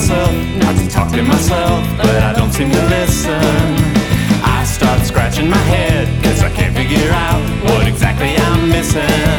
myself, not to talk to myself, but I don't seem to listen. I start scratching my head, cause I can't figure out what exactly I'm missing.